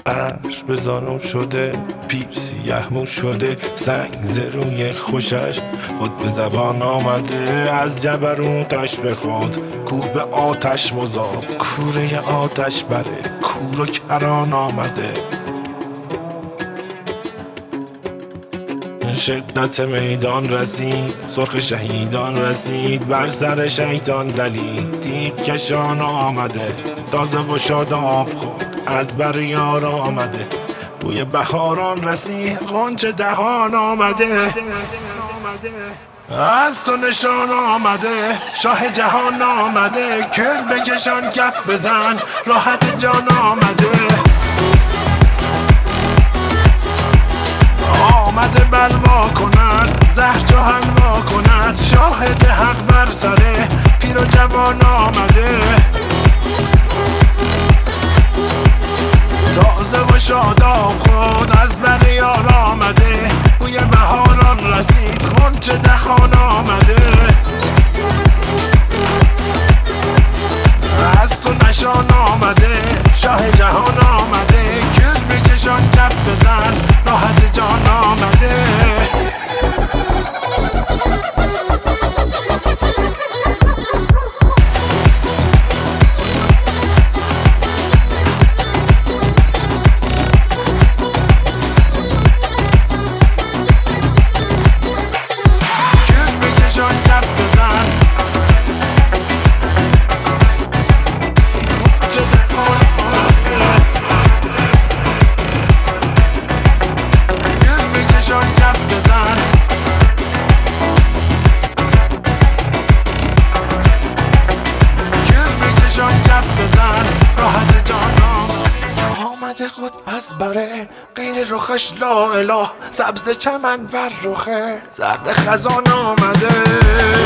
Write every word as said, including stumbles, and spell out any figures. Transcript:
عرش به زانو شده، پیر سیه مو شده، سنگ زروی خوشش خود به زبان آمده. از جبروتش به خود کوه به آتش مذاب، کوره آتش بره کور و کران آمده. شدت میدان رسید، سرخ شهیدان رسید، بر سر شیطان دلید تیغ کشان آمده. تازه و شاداب خود از بر یار آمده، بوی بهاران رسید غنچه دهان آمده. از تو نشان آمده، شاه جهان آمده، کر بکشان کف بزن راحت جان آمده. آمده بلوا کند زهر چو حلوا کند، شاهد حق بر سره پیر و جوان آمده. تازه و شاداب خود از بر یار آمده، بوی بهاران رسید غنچه دهان آمده. از تو نشان آمده، شاه جهان آمده، کل بکشان کف بزن راحت جان آمده. خود از بره غیر رخش لا اله، سبز چمن بر رخه زرد خزان آمده.